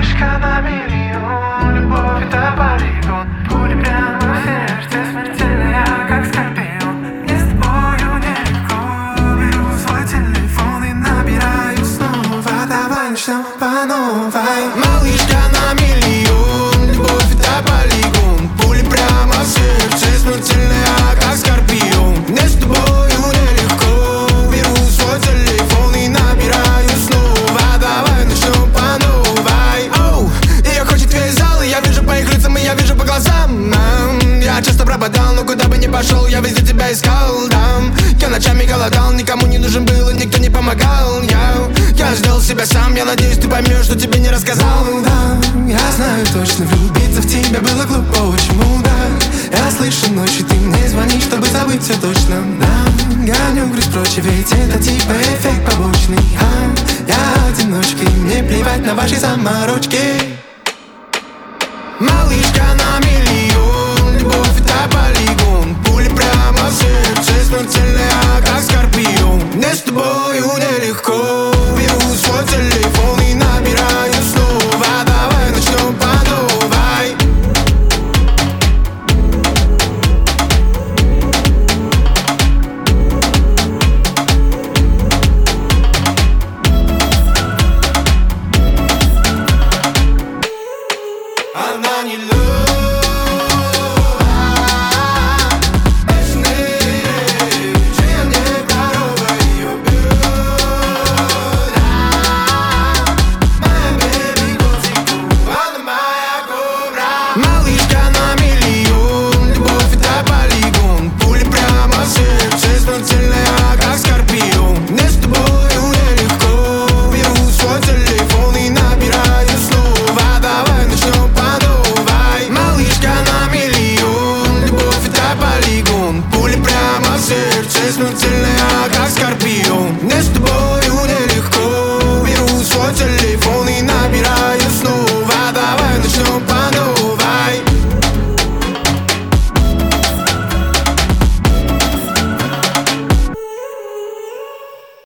Малышка на миллион, любовь это полигон. Пули прямо в сердце, смертельная, как скорпион. Мне с тобою нелегко, беру свой телефон и набираю снова. Давай начнем по новой. Малышка на миллион, любовь это полигон. Пули прямо в сердце, смертельная, как скорпион. Мне с тобою нелегко, беру свой телефон и набираю снова. Давай начнем по новой. Оу, ее хочет весь зал, и я вижу по их лицам, и я вижу по глазам. Я часто пропадал, но куда бы ни пошел, я везде тебя искал, да. Я ночами голодал, никому не нужен был, и никто не помогал. Я сделал себя сам, я надеюсь, ты поймешь, что тебе не рассказал. Да, я знаю точно, влюбиться в тебя было глупо, почему, да. Я слышу ночью, ты мне звонишь, чтобы забыть все точно, да. Гоню грусть прочь, ведь это типа эффект побочный. Я одиночка, и мне плевать на ваши заморочки. Малыш